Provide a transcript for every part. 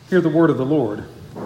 Hear the word of the Lord.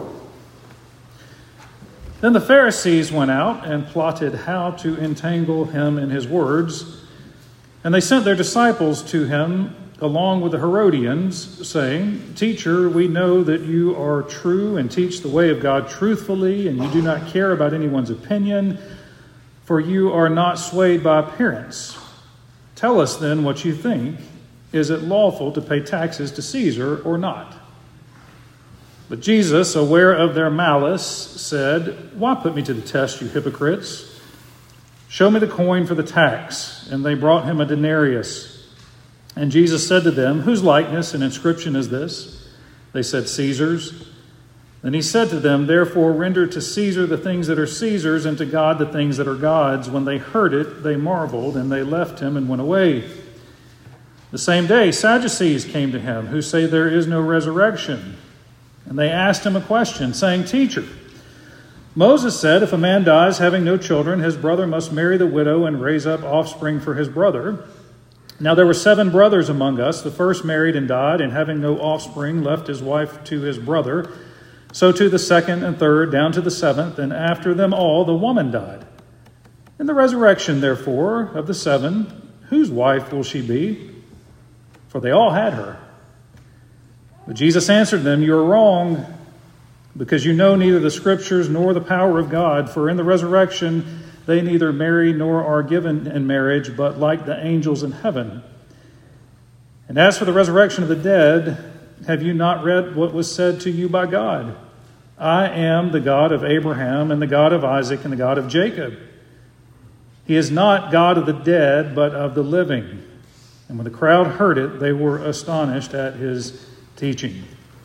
Then the Pharisees went out and plotted how to entangle him in his words. And they sent their disciples to him along with the Herodians, saying, Teacher, we know that you are true and teach the way of God truthfully, and you do not care about anyone's opinion, for you are not swayed by appearance. Tell us then what you think. Is it lawful to pay taxes to Caesar or not? But Jesus, aware of their malice, said, Why put me to the test, you hypocrites? Show me the coin for the tax. And they brought him a denarius. And Jesus said to them, Whose likeness and inscription is this? They said, Caesar's. Then he said to them, Therefore render to Caesar the things that are Caesar's, and to God the things that are God's. When they heard it, they marveled, and they left him and went away. The same day, Sadducees came to him, who say there is no resurrection. And they asked him a question, saying, Teacher, Moses said, if a man dies having no children, his brother must marry the widow and raise up offspring for his brother. Now there were 7 brothers among us. The first married and died, and having no offspring, left his wife to his brother. So to the second and third, down to the 7th, and after them all, the woman died. In the resurrection, therefore, of the 7, whose wife will she be? For they all had her. But Jesus answered them, You are wrong, because you know neither the Scriptures nor the power of God. For in the resurrection they neither marry nor are given in marriage, but like the angels in heaven. And as for the resurrection of the dead, have you not read what was said to you by God? I am the God of Abraham and the God of Isaac and the God of Jacob. He is not God of the dead, but of the living. And when the crowd heard it, they were astonished at his teaching.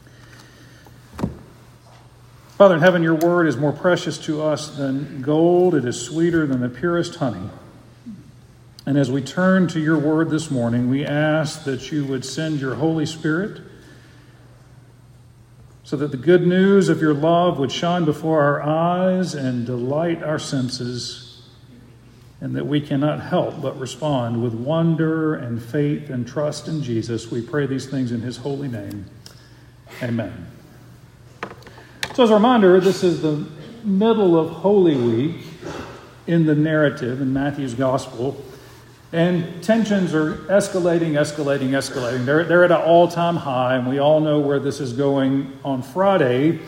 Father in heaven, your word is more precious to us than gold. It is sweeter than the purest honey. And as we turn to your word this morning, we ask that you would send your Holy Spirit so that the good news of your love would shine before our eyes and delight our senses, and that we cannot help but respond with wonder and faith and trust in Jesus. We pray these things in his holy name. Amen. So as a reminder, this is the middle of Holy Week in the narrative in Matthew's Gospel. And tensions are escalating. They're at an all-time high, and we all know where this is going on Friday.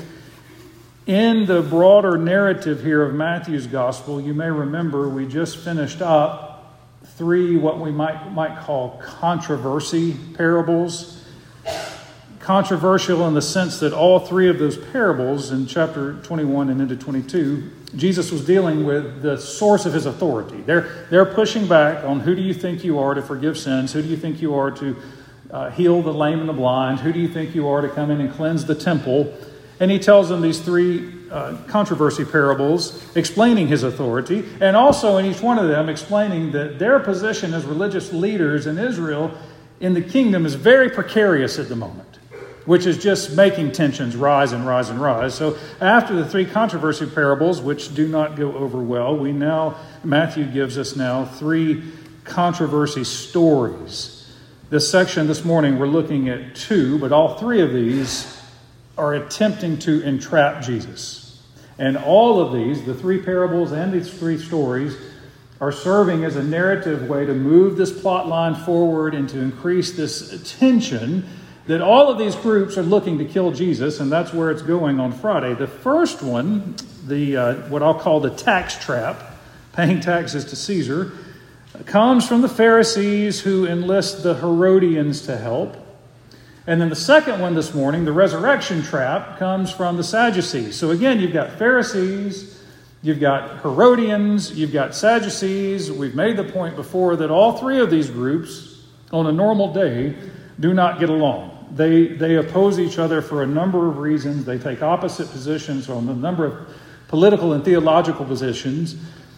In the broader narrative here of Matthew's Gospel, you may remember we just finished up 3 what we might call controversy parables. Controversial in the sense that all 3 of those parables in chapter 21 and into 22, Jesus was dealing with the source of his authority. They're pushing back on who do you think you are to forgive sins? Who do you think you are to heal the lame and the blind? Who do you think you are to come in and cleanse the temple? And he tells them these 3 controversy parables explaining his authority, and also in each one of them explaining that their position as religious leaders in Israel in the kingdom is very precarious at the moment, which is just making tensions rise and rise and rise. So after the 3 controversy parables, which do not go over well, Matthew gives us now 3 controversy stories. This section this morning we're looking at 2, but all 3 of these are attempting to entrap Jesus. And all of these, the 3 parables and these 3 stories, are serving as a narrative way to move this plot line forward and to increase this tension that all of these groups are looking to kill Jesus, and that's where it's going on Friday. The first one, what I'll call the tax trap, paying taxes to Caesar, comes from the Pharisees who enlist the Herodians to help. And then the second one this morning, the resurrection trap, comes from the Sadducees. So again, you've got Pharisees, you've got Herodians, you've got Sadducees. We've made the point before that all 3 of these groups on a normal day do not get along. They oppose each other for a number of reasons. They take opposite positions on a number of political and theological positions.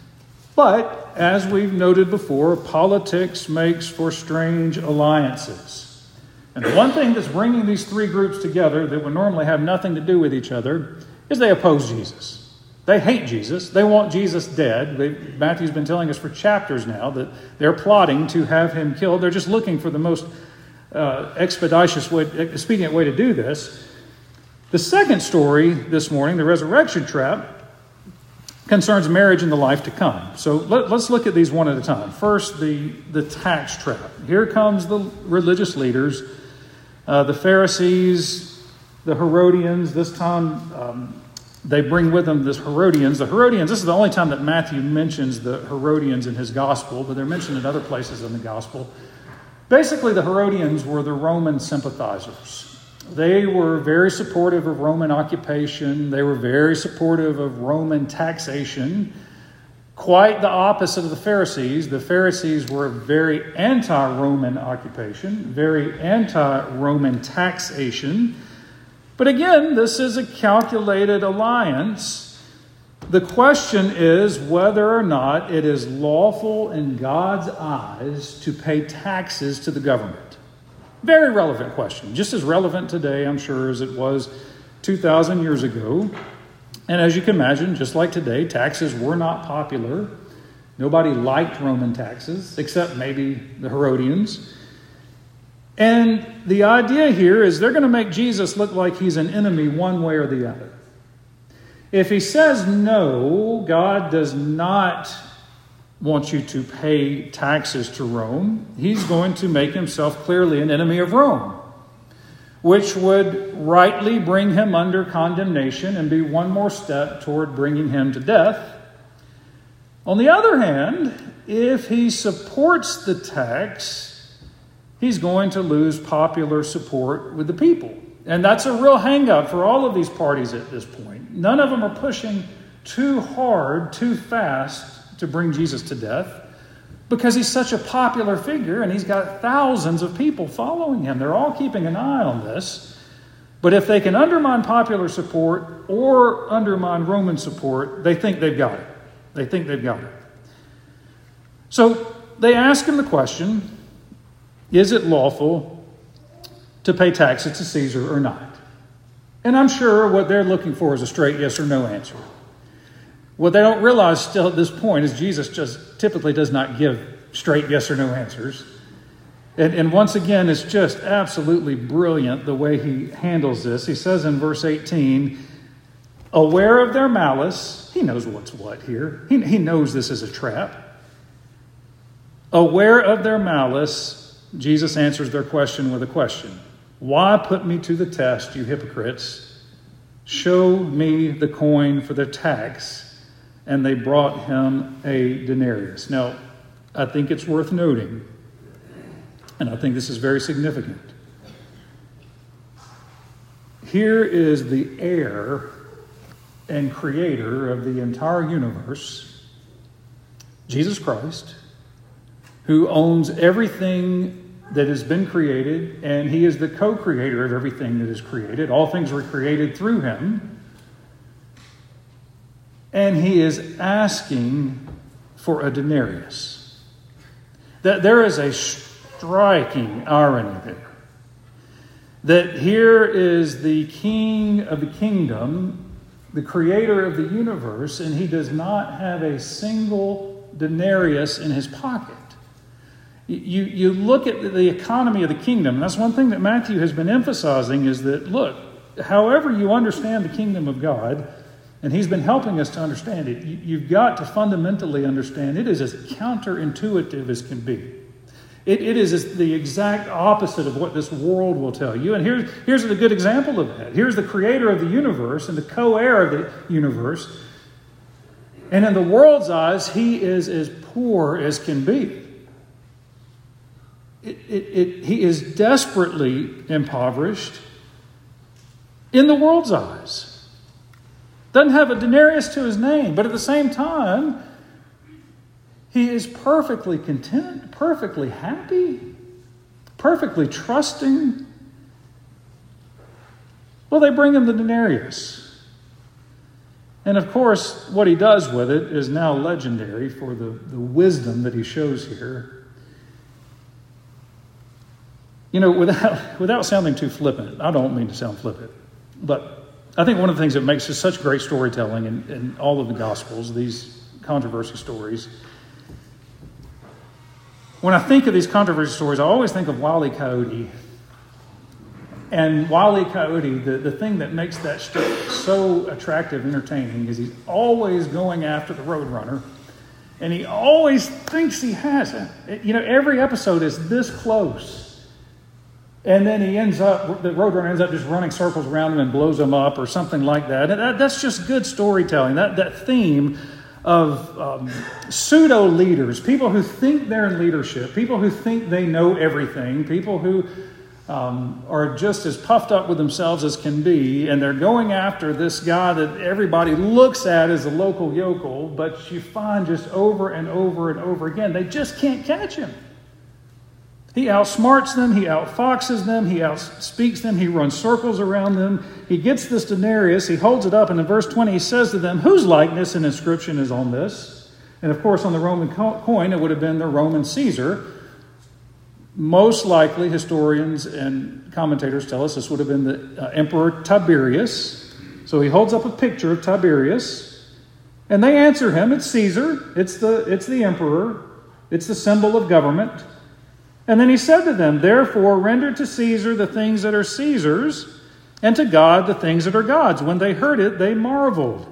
But, as we've noted before, politics makes for strange alliances. And the one thing that's bringing these 3 groups together that would normally have nothing to do with each other is they oppose Jesus. They hate Jesus. They want Jesus dead. Matthew's been telling us for chapters now that they're plotting to have him killed. They're just looking for the most expedient way to do this. The second story this morning, the resurrection trap, concerns marriage in the life to come. So let's look at these one at a time. First, the tax trap. Here comes the religious leaders, the Pharisees, the Herodians. This time they bring with them this Herodians. The Herodians, this is the only time that Matthew mentions the Herodians in his gospel, but they're mentioned in other places in the gospel. Basically, the Herodians were the Roman sympathizers. They were very supportive of Roman occupation. They were very supportive of Roman taxation. Quite the opposite of the Pharisees. The Pharisees were very anti-Roman occupation, very anti-Roman taxation. But again, this is a calculated alliance. The question is whether or not it is lawful in God's eyes to pay taxes to the government. Very relevant question. Just as relevant today, I'm sure, as it was 2,000 years ago. And as you can imagine, just like today, taxes were not popular. Nobody liked Roman taxes, except maybe the Herodians. And the idea here is they're going to make Jesus look like he's an enemy one way or the other. If he says no, God does not want you to pay taxes to Rome, he's going to make himself clearly an enemy of Rome, which would rightly bring him under condemnation and be one more step toward bringing him to death. On the other hand, if he supports the tax, he's going to lose popular support with the people. And that's a real hang-up for all of these parties at this point. None of them are pushing too hard, too fast to bring Jesus to death, because he's such a popular figure and he's got thousands of people following him. They're all keeping an eye on this. But if they can undermine popular support or undermine Roman support, they think they've got it. They think they've got it. So they ask him the question, is it lawful to pay taxes to Caesar or not? And I'm sure what they're looking for is a straight yes or no answer. What they don't realize still at this point is Jesus just typically does not give straight yes or no answers. And once again, it's just absolutely brilliant the way he handles this. He says in verse 18, aware of their malice, he knows what's what here. He knows this is a trap. Aware of their malice, Jesus answers their question with a question. Why put me to the test, you hypocrites? Show me the coin for the tax. And they brought him a denarius. Now, I think it's worth noting, and I think this is very significant. Here is the heir and creator of the entire universe, Jesus Christ, who owns everything that has been created, and he is the co-creator of everything that is created. All things were created through him. And he is asking for a denarius. That there is a striking irony there. That here is the king of the kingdom, the creator of the universe, and he does not have a single denarius in his pocket. You look at the economy of the kingdom, and that's one thing that Matthew has been emphasizing is that, look, however you understand the kingdom of God, and he's been helping us to understand it. You've got to fundamentally understand it is as counterintuitive as can be. It is the exact opposite of what this world will tell you. And here's a good example of that. Here's the creator of the universe and the co-heir of the universe. And in the world's eyes, he is as poor as can be. He is desperately impoverished in the world's eyes. Doesn't have a denarius to his name, but at the same time, he is perfectly content, perfectly happy, perfectly trusting. Well, they bring him the denarius. And of course, what he does with it is now legendary for the wisdom that he shows here. You know, without sounding too flippant, I don't mean to sound flippant, but I think one of the things that makes this such great storytelling in all of the Gospels, these controversy stories, when I think of these controversy stories, I always think of Wile E. Coyote. And Wile E. Coyote, the thing that makes that shtick so attractive and entertaining is he's always going after the Roadrunner, and he always thinks he has him. Every episode is this close. And then the Roadrunner ends up just running circles around him and blows him up or something like that. And that's just good storytelling. That theme of pseudo-leaders, people who think they're in leadership, people who think they know everything, people who are just as puffed up with themselves as can be, and they're going after this guy that everybody looks at as a local yokel, but you find just over and over and over again, they just can't catch him. He outsmarts them, he outfoxes them, he outspeaks them, he runs circles around them. He gets this denarius, he holds it up, and in verse 20 he says to them, "Whose likeness and inscription is on this?" And of course on the Roman coin it would have been the Roman Caesar. Most likely historians and commentators tell us this would have been the Emperor Tiberius. So he holds up a picture of Tiberius, and they answer him, "It's Caesar, it's the emperor, it's the symbol of government." And then he said to them, "Therefore render to Caesar the things that are Caesar's, and to God the things that are God's." When they heard it, they marveled.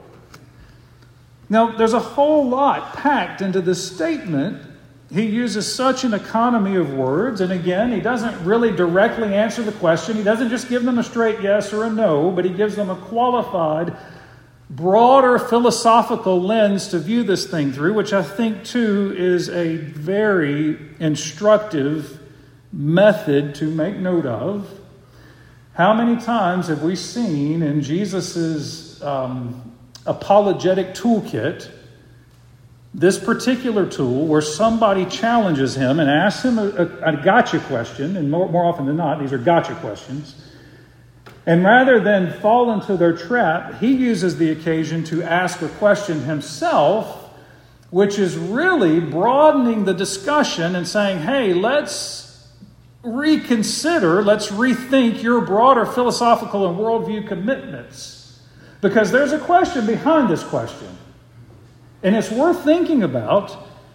Now, there's a whole lot packed into this statement. He uses such an economy of words, and again, he doesn't really directly answer the question. He doesn't just give them a straight yes or a no, but he gives them a qualified, broader philosophical lens to view this thing through, which I think, too, is a very instructive method to make note of. How many times have we seen in Jesus' apologetic toolkit this particular tool where somebody challenges him and asks him a gotcha question, and more often than not, these are gotcha questions. And rather than fall into their trap, he uses the occasion to ask a question himself, which is really broadening the discussion and saying, hey, let's reconsider, let's rethink your broader philosophical and worldview commitments. Because there's a question behind this question. And it's worth thinking about.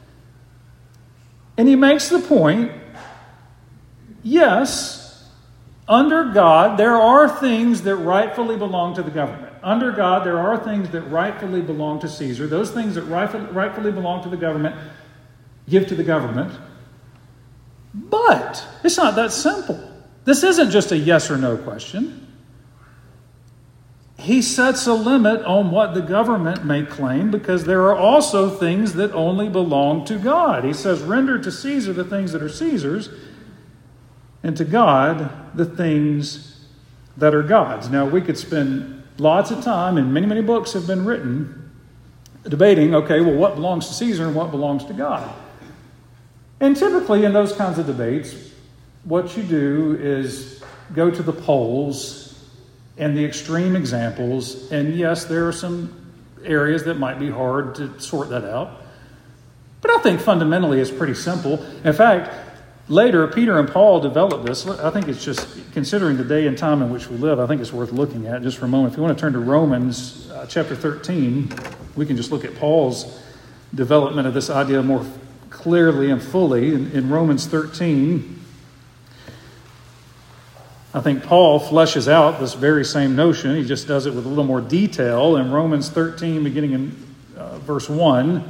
And he makes the point, yes, under God, there are things that rightfully belong to the government. Under God, there are things that rightfully belong to Caesar. Those things that rightfully belong to the government, give to the government. But it's not that simple. This isn't just a yes or no question. He sets a limit on what the government may claim because there are also things that only belong to God. He says, render to Caesar the things that are Caesar's, and to God the things that are God's. Now, we could spend lots of time, and many, many books have been written, debating, okay, well, what belongs to Caesar and what belongs to God? And typically in those kinds of debates, what you do is go to the polls and the extreme examples. And yes, there are some areas that might be hard to sort that out. But I think fundamentally it's pretty simple. In fact, later, Peter and Paul developed this. I think it's just, considering the day and time in which we live, I think it's worth looking at just for a moment. If you want to turn to Romans chapter 13, we can just look at Paul's development of this idea more clearly and fully. In Romans 13, I think Paul fleshes out this very same notion. He just does it with a little more detail. In Romans 13, beginning in verse 1,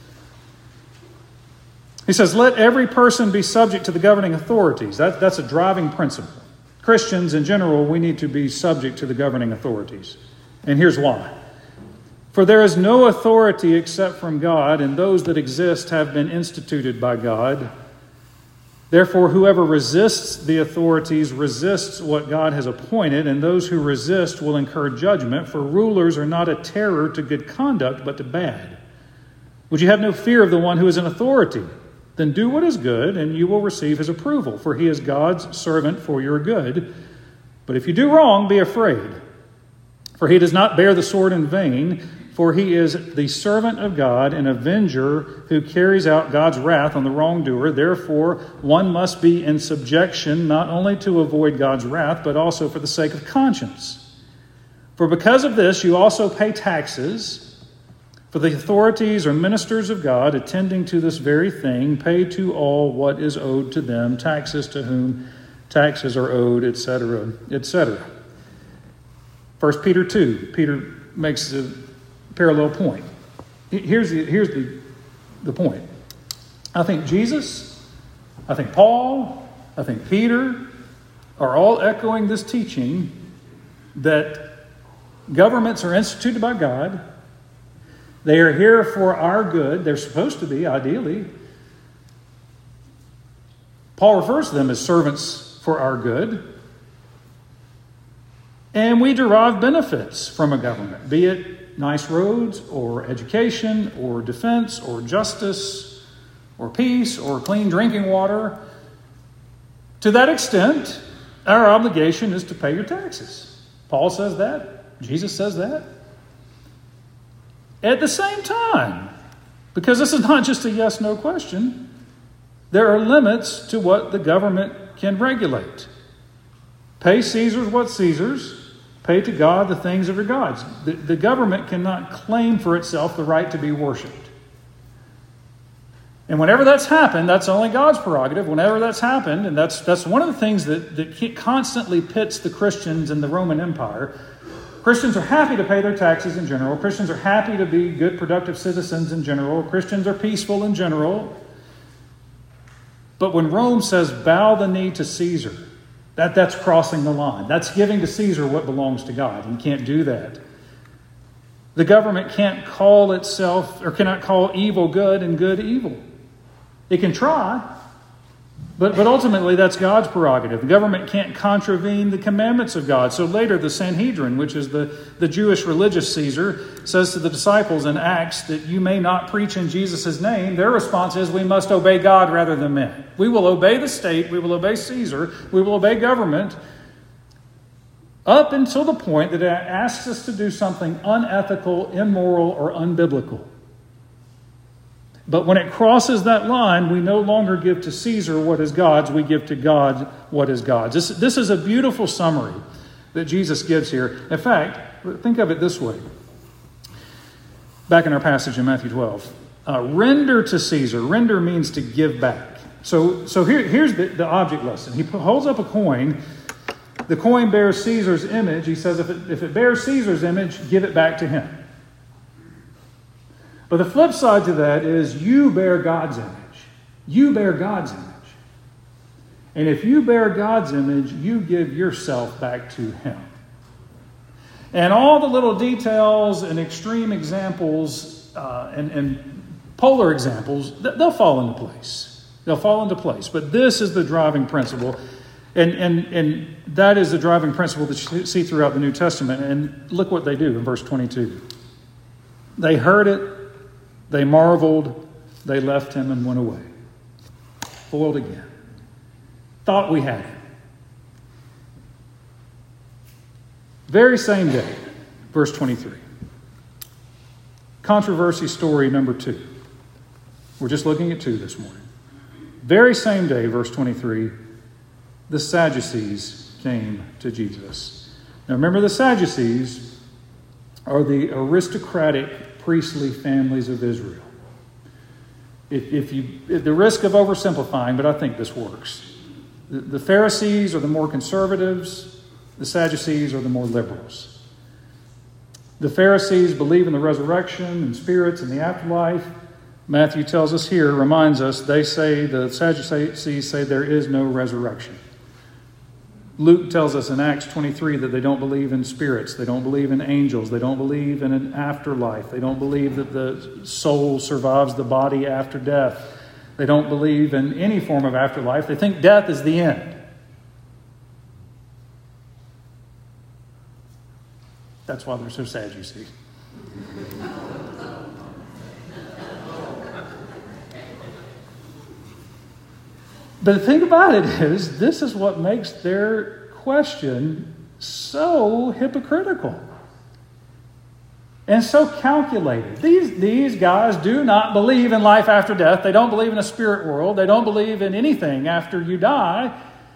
he says, let every person be subject to the governing authorities. That's a driving principle. Christians in general, we need to be subject to the governing authorities. And here's why. For there is no authority except from God, and those that exist have been instituted by God. Therefore, whoever resists the authorities resists what God has appointed, and those who resist will incur judgment, for rulers are not a terror to good conduct, but to bad. Would you have no fear of the one who is in authority? Then do what is good, and you will receive his approval, for he is God's servant for your good. But if you do wrong, be afraid. For he does not bear the sword in vain, for he is the servant of God, an avenger who carries out God's wrath on the wrongdoer. Therefore, one must be in subjection, not only to avoid God's wrath, but also for the sake of conscience. For because of this, you also pay taxes. For the authorities are ministers of God, attending to this very thing, pay to all what is owed to them, taxes to whom taxes are owed, etc., etc. 1 Peter 2, Peter makes a parallel point. Here's the point. I think Jesus, I think Paul, I think Peter are all echoing this teaching that governments are instituted by God. They are here for our good. They're supposed to be, ideally. Paul refers to them as servants for our good. And we derive benefits from a government, be it nice roads or education or defense or justice or peace or clean drinking water. To that extent, our obligation is to pay your taxes. Paul says that. Jesus says that. At the same time, because this is not just a yes-no question, there are limits to what the government can regulate. Pay Caesar's what's Caesar's. Pay to God the things of your gods. The government cannot claim for itself the right to be worshipped. And whenever that's happened, that's only God's prerogative. Whenever that's happened, and that's one of the things that constantly pits the Christians in the Roman Empire. Christians are happy to pay their taxes in general. Christians are happy to be good, productive citizens in general. Christians are peaceful in general. But when Rome says, bow the knee to Caesar, that's crossing the line. That's giving to Caesar what belongs to God. You can't do that. The government can't call itself, or cannot call evil good and good evil. It can try, but ultimately that's God's prerogative. The government can't contravene the commandments of God. So later the Sanhedrin, which is the Jewish religious Caesar, says to the disciples in Acts that you may not preach in Jesus' name. Their response is, we must obey God rather than men. We will obey the state, we will obey Caesar, we will obey government, up until the point that it asks us to do something unethical, immoral, or unbiblical. But when it crosses that line, we no longer give to Caesar what is God's, we give to God what is God's. This is a beautiful summary that Jesus gives here. In fact, think of it this way. Back in our passage in Matthew 12. Render to Caesar. Render means to give back. So here's the object lesson. He holds up a coin. The coin bears Caesar's image. He says if it bears Caesar's image, give it back to him. But the flip side to that is you bear God's image. You bear God's image. And if you bear God's image, you give yourself back to Him. And all the little details and extreme examples and polar examples, they'll fall into place. They'll fall into place. But this is the driving principle. And that is the driving principle that you see throughout the New Testament. And look what they do in verse 22. They heard it. They marveled, they left him and went away. Foiled again. Thought we had him. Very same day, verse 23. Controversy story number 2. We're just looking at 2 this morning. Very same day, verse 23, the Sadducees came to Jesus. Now remember, the Sadducees are the aristocratic priestly families of Israel. At the risk of oversimplifying, but I think this works. The Pharisees are the more conservatives. The Sadducees are the more liberals. The Pharisees believe in the resurrection and spirits and the afterlife. Matthew tells us here, reminds us, the Sadducees say there is no resurrection. Luke tells us in Acts 23 that they don't believe in spirits. They don't believe in angels. They don't believe in an afterlife. They don't believe that the soul survives the body after death. They don't believe in any form of afterlife. They think death is the end. That's why they're so sad, you see. But the thing about it is, this is what makes their question so hypocritical and so calculated. These guys do not believe in life after death. They don't believe in a spirit world. They don't believe in anything after you die.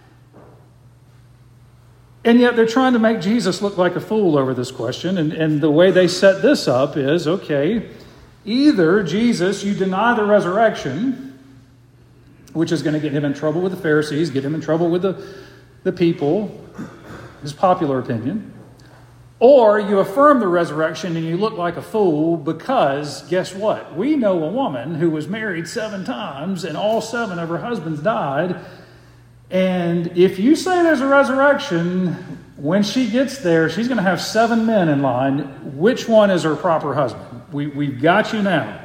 And yet they're trying to make Jesus look like a fool over this question. And the way they set this up is, okay, either Jesus, you deny the resurrection, which is going to get him in trouble with the Pharisees, get him in trouble with the people, is popular opinion, or you affirm the resurrection and you look like a fool because, guess what? We know a woman who was married 7 times and all 7 of her husbands died. And if you say there's a resurrection, when she gets there, she's going to have 7 men in line. Which one is her proper husband? We've got you now.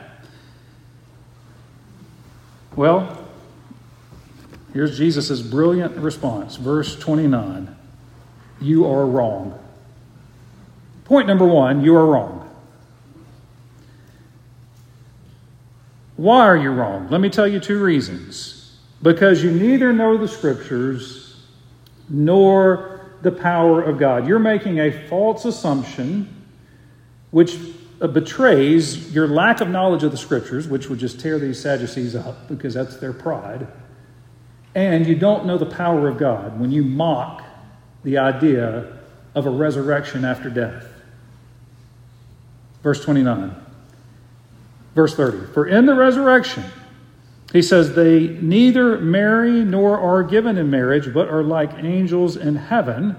Well, here's Jesus' brilliant response. Verse 29. You are wrong. Point number 1, you are wrong. Why are you wrong? Let me tell you 2 reasons. Because you neither know the Scriptures nor the power of God. You're making a false assumption which betrays your lack of knowledge of the Scriptures, which would just tear these Sadducees up because that's their pride. And you don't know the power of God when you mock the idea of a resurrection after death. Verse 29. Verse 30. For in the resurrection, he says, they neither marry nor are given in marriage, but are like angels in heaven.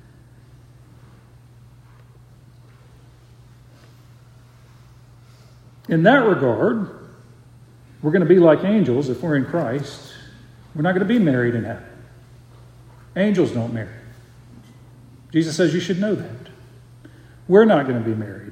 In that regard, we're going to be like angels if we're in Christ. We're not going to be married in heaven. Angels don't marry. Jesus says you should know that. We're not going to be married.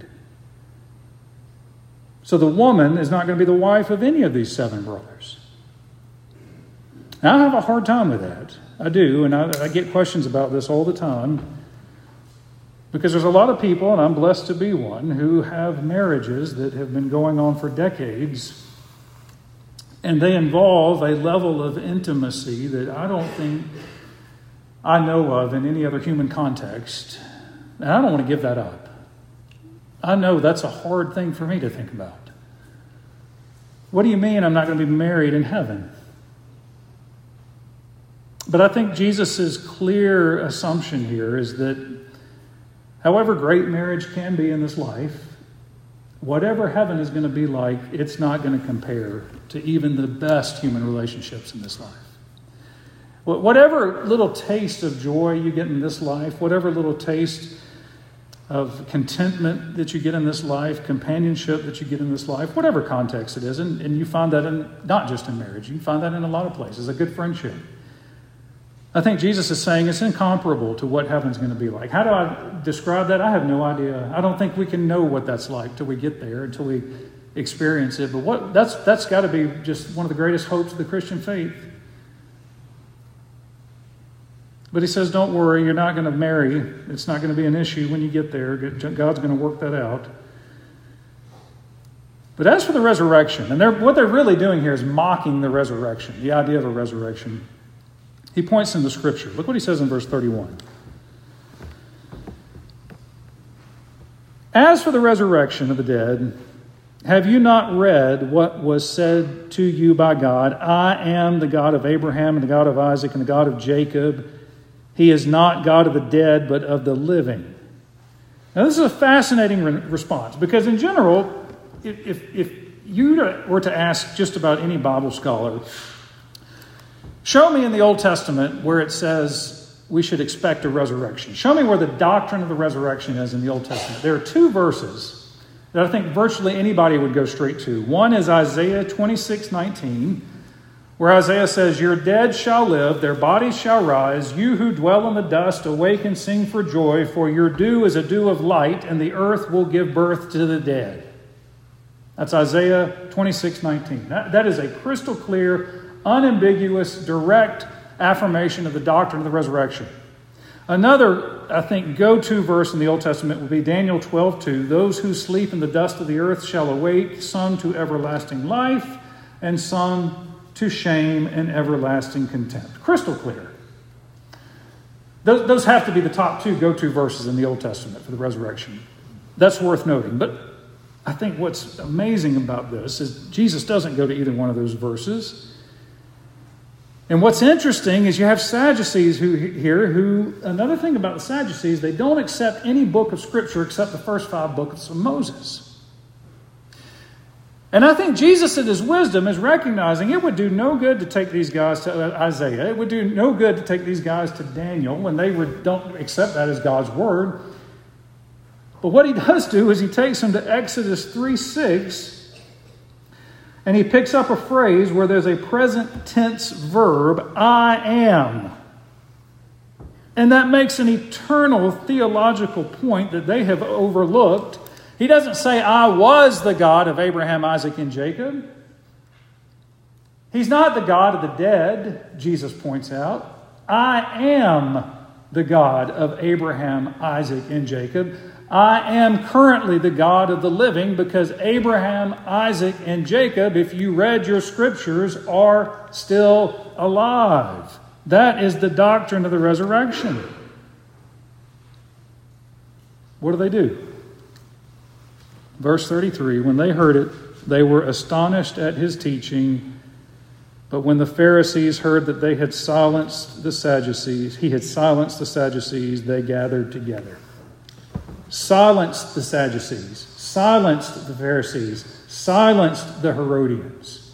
So the woman is not going to be the wife of any of these 7 brothers. Now, I have a hard time with that. I do, and I get questions about this all the time. Because there's a lot of people, and I'm blessed to be one, who have marriages that have been going on for decades. And they involve a level of intimacy that I don't think I know of in any other human context. And I don't want to give that up. I know that's a hard thing for me to think about. What do you mean I'm not going to be married in heaven? But I think Jesus' clear assumption here is that however great marriage can be in this life, whatever heaven is going to be like, it's not going to compare to even the best human relationships in this life. Whatever little taste of joy you get in this life, whatever little taste of contentment that you get in this life, companionship that you get in this life, whatever context it is, and you find that in not just in marriage, you find that in a lot of places, a good friendship. I think Jesus is saying it's incomparable to what heaven's going to be like. How do I describe that? I have no idea. I don't think we can know what that's like till we get there, until we experience it. But that's got to be just one of the greatest hopes of the Christian faith. But he says, don't worry, you're not going to marry. It's not going to be an issue when you get there. God's going to work that out. But as for the resurrection, and what they're really doing here is mocking the resurrection, the idea of a resurrection. He points into Scripture. Look what he says in verse 31. As for the resurrection of the dead, have you not read what was said to you by God? I am the God of Abraham and the God of Isaac and the God of Jacob. He is not God of the dead, but of the living. Now, this is a fascinating response, because in general, if you were to ask just about any Bible scholar, show me in the Old Testament where it says we should expect a resurrection. Show me where the doctrine of the resurrection is in the Old Testament. There are 2 verses that I think virtually anybody would go straight to. One is Isaiah 26:19. Where Isaiah says, your dead shall live, their bodies shall rise. You who dwell in the dust, awake and sing for joy, for your dew is a dew of light, and the earth will give birth to the dead. That's Isaiah 26:19. That is a crystal clear, unambiguous, direct affirmation of the doctrine of the resurrection. Another, I think, go-to verse in the Old Testament would be Daniel 12:2. Those who sleep in the dust of the earth shall awake, some to everlasting life, and some to shame and everlasting contempt. Crystal clear. Those have to be the top 2 go-to verses in the Old Testament for the resurrection. That's worth noting. But I think what's amazing about this is Jesus doesn't go to either one of those verses. And what's interesting is you have Sadducees who, another thing about the Sadducees, they don't accept any book of Scripture except the first 5 books of Moses. And I think Jesus in his wisdom is recognizing it would do no good to take these guys to Isaiah. It would do no good to take these guys to Daniel when they don't accept that as God's word. But what he does do is he takes them to Exodus 3:6, and he picks up a phrase where there's a present tense verb, I am. And that makes an eternal theological point that they have overlooked. He doesn't say, I was the God of Abraham, Isaac, and Jacob. He's not the God of the dead, Jesus points out. I am the God of Abraham, Isaac, and Jacob. I am currently the God of the living because Abraham, Isaac, and Jacob, if you read your scriptures, are still alive. That is the doctrine of the resurrection. What do? Verse 33, when they heard it, they were astonished at his teaching. But when the Pharisees heard that he had silenced the Sadducees, they gathered together. Silenced the Sadducees, silenced the Pharisees, silenced the Herodians.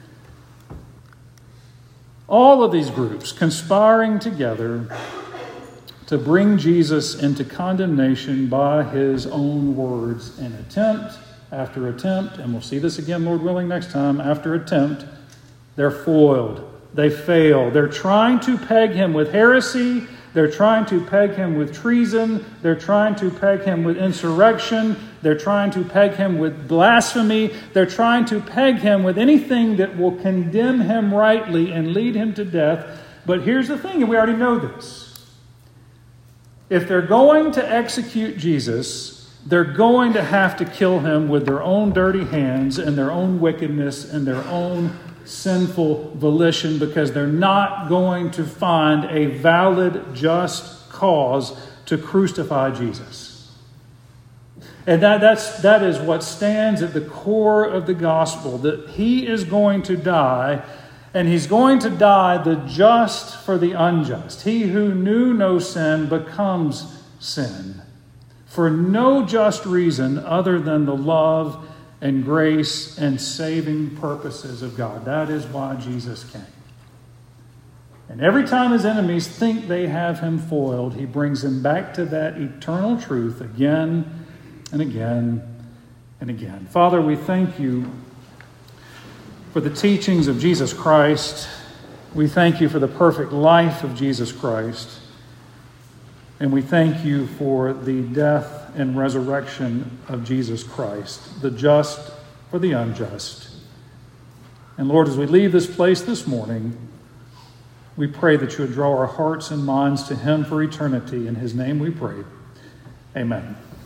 All of these groups conspiring together to bring Jesus into condemnation by his own words, in attempt after attempt, and we'll see this again, Lord willing, next time, after attempt, they're foiled. They fail. They're trying to peg him with heresy. They're trying to peg him with treason. They're trying to peg him with insurrection. They're trying to peg him with blasphemy. They're trying to peg him with anything that will condemn him rightly and lead him to death. But here's the thing, and we already know this. If they're going to execute Jesus, they're going to have to kill him with their own dirty hands and their own wickedness and their own sinful volition, because they're not going to find a valid, just cause to crucify Jesus. And that is what stands at the core of the gospel, that he is going to die, and he's going to die the just for the unjust. He who knew no sin becomes sin for no just reason other than the love and grace and saving purposes of God. That is why Jesus came. And every time his enemies think they have him foiled, he brings them back to that eternal truth again and again and again. Father, we thank you for the teachings of Jesus Christ. We thank you for the perfect life of Jesus Christ. And we thank you for the death and resurrection of Jesus Christ, the just for the unjust. And Lord, as we leave this place this morning, we pray that you would draw our hearts and minds to him for eternity. In his name we pray. Amen.